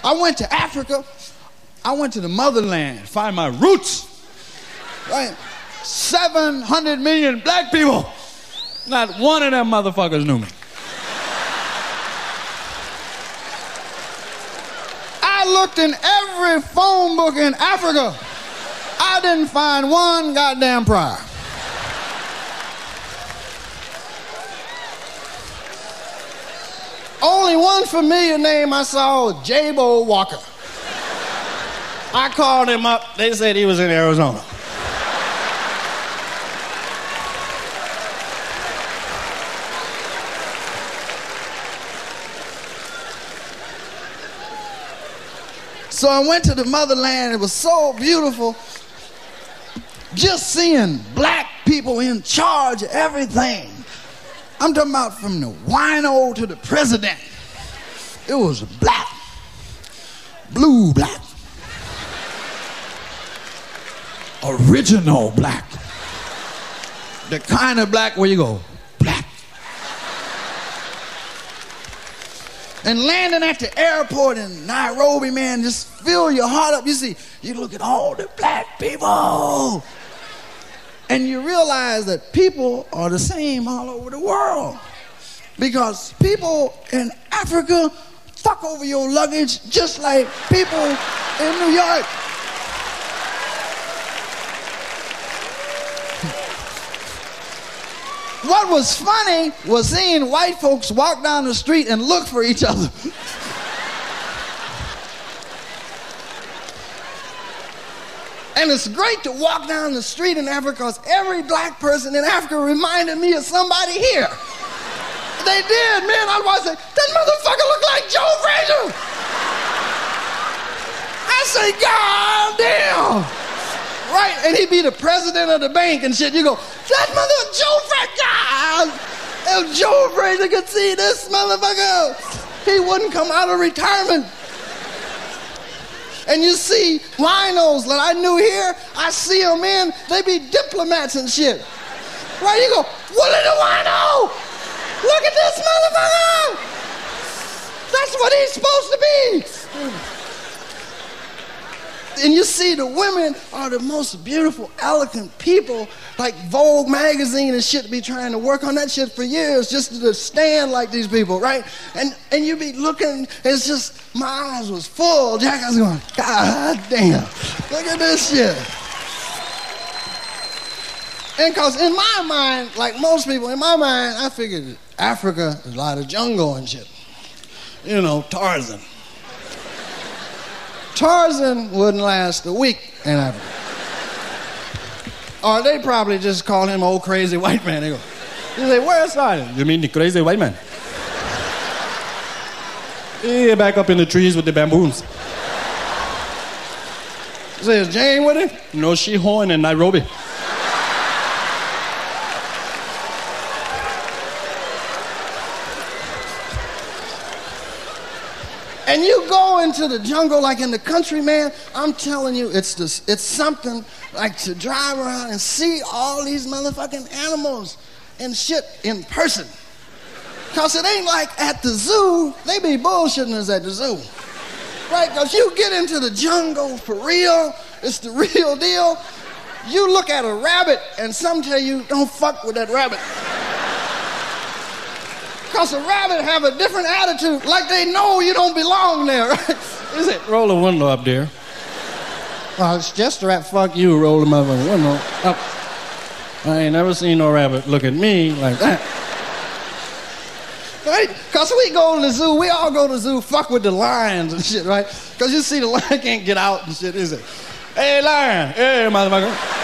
I went to Africa. I went to the motherland, find my roots. Right? 700 million black people. Not one of them motherfuckers knew me. I looked in every phone book in Africa. I didn't find one goddamn Pryor. Only one familiar name I saw was J-Bo Walker. I called him up. They said he was in Arizona. So I went to the motherland. It was so beautiful. Just seeing black people in charge of everything. I'm talking about from the wino to the president. It was black. Blue black. Original black. The kind of black where you go, black. And landing at the airport in Nairobi, man, just fill your heart up. You see, you look at all the black people. And you realize that people are the same all over the world. Because people in Africa fuck over your luggage just like people in New York. What was funny was seeing white folks walk down the street and look for each other. And it's great to walk down the street in Africa because every black person in Africa reminded me of somebody here. They did, man. I was like, that motherfucker look like Joe Frazier. I say, God damn. Right, and he'd be the president of the bank and shit. You go, that mother Joe Frazier. If Joe Frazier could see this motherfucker, he wouldn't come out of retirement. And you see winos that I knew here, I see them in, they be diplomats and shit. Right, you go, Willie the Wino, look at this motherfucker. That's what he's supposed to be. And you see the women are the most beautiful, elegant people, like Vogue magazine and shit be trying to work on that shit for years just to stand like these people, right? And you be looking, it's just, my eyes was full. Jack, I was going, God damn, look at this shit. And because in my mind, like most people, in my mind, I figured Africa is a lot of jungle and shit. You know, Tarzan. Tarzan wouldn't last a week in Africa. Or they probably just call him old crazy white man. They go, you say, where's Tarzan? You mean the crazy white man? Yeah, back up in the trees with the bamboos. You say, is Jane with him? No, she home in Nairobi. And you go into the jungle like in the country, man, I'm telling you, it's something like to drive around and see all these motherfucking animals and shit in person. Because it ain't like at the zoo, they be bullshitting us at the zoo. Right, because you get into the jungle for real, it's the real deal. You look at a rabbit and some tell you, don't fuck with that rabbit. Because a rabbit have a different attitude, like they know you don't belong there, right? Is it? Roll the window up there. Well, it's just a rabbit. Fuck you, roll the motherfucking window up. I ain't never seen no rabbit look at me like that. Right? Because we go to the zoo, we all go to the zoo, fuck with the lions and shit, right? Because you see the lion can't get out and shit, is it? Hey, lion. Hey, motherfucker.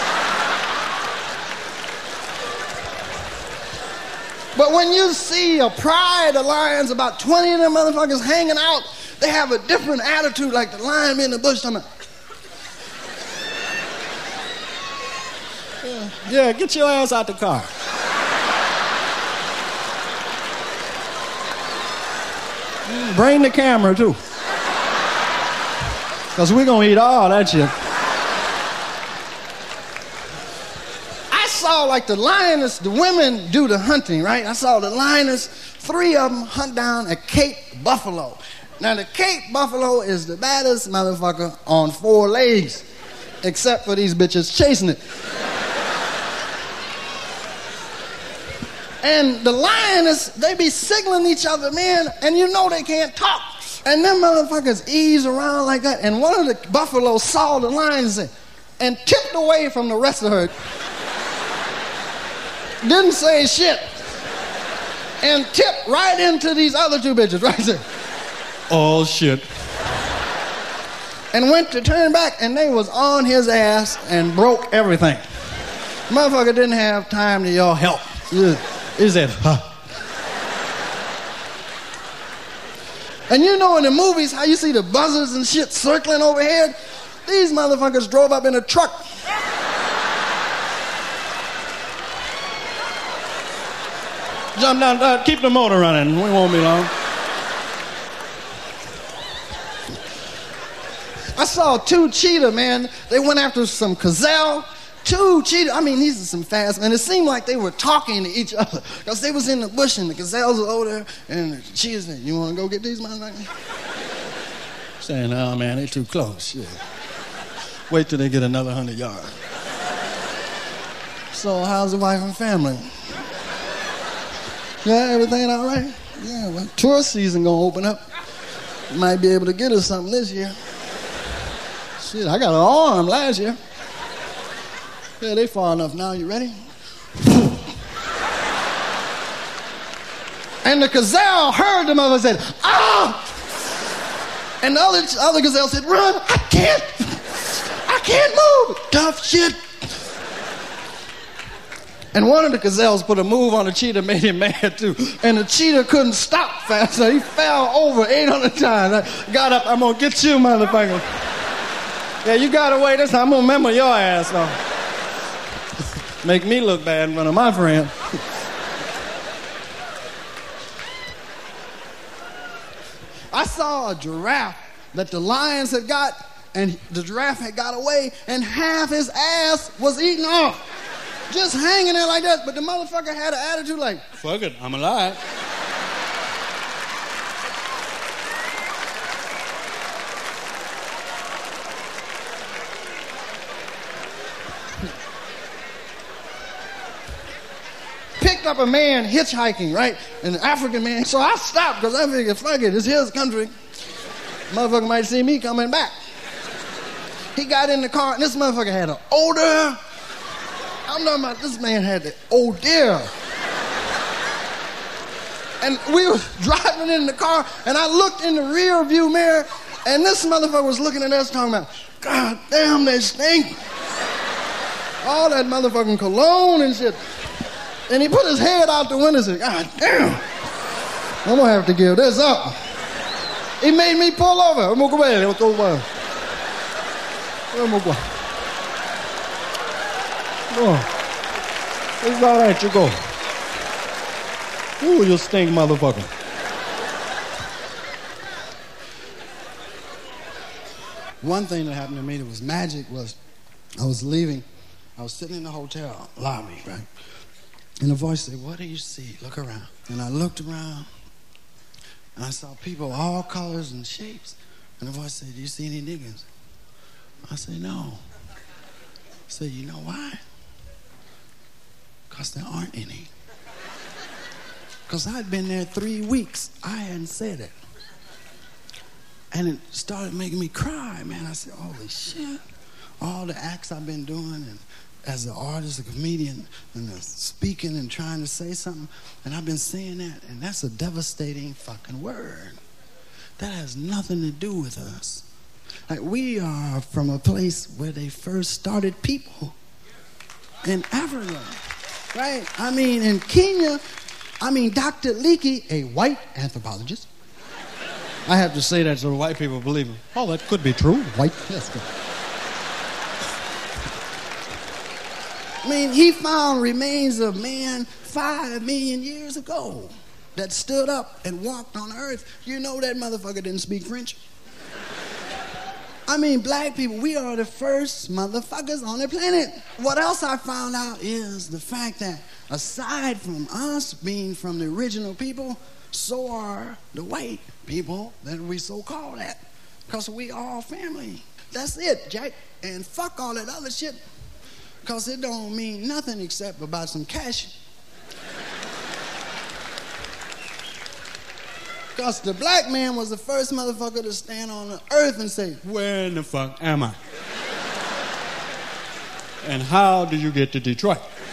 But when you see a pride of lions, about 20 of them motherfuckers hanging out, they have a different attitude, like the lion in the bush. Yeah, get your ass out the car. Bring the camera, too. Because we're going to eat all that shit. I saw like the lioness, the women do the hunting, right? I saw the lioness, 3 of them hunt down a Cape buffalo. Now, the Cape buffalo is the baddest motherfucker on 4 legs, except for these bitches chasing it. And the lioness, they be signaling each other, man, and you know they can't talk. And them motherfuckers ease around like that. And one of the buffaloes saw the lions and tipped away from the rest of the herd. Didn't say shit. And tipped right into these other 2 bitches right there. Oh, shit. And went to turn back, and they was on his ass and broke everything. Motherfucker didn't have time to y'all help. He said, huh. And you know in the movies how you see the buzzers and shit circling overhead? These motherfuckers drove up in a truck. Jump down, keep the motor running. We won't be long. I saw 2 cheetah, man. They went after some gazelle. 2 cheetah. I mean, these are some fast, man. It seemed like they were talking to each other. Because they was in the bush and the gazelles were over there. And the cheetahs said, you want to go get these motherfuckers? Saying, oh, man, they too close. Shit. Wait till they get another 100 yards. So, how's the wife and family? Yeah, everything all right? Yeah, well, tourist season gonna open up. Might be able to get us something this year. Shit, I got an arm last year. Yeah, they far enough now. You ready? And the gazelle heard the mother said, ah! And the other gazelle said, run, I can't move. Tough shit. And one of the gazelles put a move on the cheetah, made him mad too. And the cheetah couldn't stop fast, so he fell over 800 times. I got up, I'm gonna get you, motherfucker. Yeah, you got away this time, I'm gonna remember your ass, though. Make me look bad in front of my friend. I saw a giraffe that the lions had got, and the giraffe had got away, and half his ass was eaten off. Just hanging there like that, but the motherfucker had an attitude like, fuck it, I'm alive. Picked up a man hitchhiking, right? An African man. So I stopped because I figured, fuck it, it's his country. Motherfucker might see me coming back. He got in the car, and this motherfucker had an odor. I'm talking about this man had the odor. And we were driving in the car, and I looked in the rear view mirror, and this motherfucker was looking at us talking about, God damn, they stink. All that motherfucking cologne and shit. And he put his head out the window and said, God damn, I'm gonna have to give this up. He made me pull over. I'm gonna go away. Oh, it's all right, you go. Ooh, you stink, motherfucker. One thing that happened to me that was magic was I was leaving. I was sitting in the hotel lobby, right? And a voice said, what do you see? Look around. And I looked around, and I saw people all colors and shapes. And the voice said, do you see any niggas? I said, no. I said, you know why? Because there aren't any. Because I'd been there 3 weeks. I hadn't said it. And it started making me cry, man. I said, holy shit. All the acts I've been doing, and as an artist, a comedian, and speaking and trying to say something, and I've been saying that, and that's a devastating fucking word. That has nothing to do with us. Like, we are from a place where they first started people. In Africa, right? I mean, in Kenya, Dr. Leakey, a white anthropologist. I have to say that so the white people believe him. Oh, that could be true. White, yes. I mean, he found remains of man 5 million years ago that stood up and walked on earth. You know that motherfucker didn't speak French. I mean, black people, we are the first motherfuckers on the planet. What else I found out is the fact that aside from us being from the original people, so are the white people that we so call that. Because we all family. That's it, Jack. And fuck all that other shit. Because it don't mean nothing except about some cash. Because the black man was the first motherfucker to stand on the earth and say, where in the fuck am I? And how do you get to Detroit?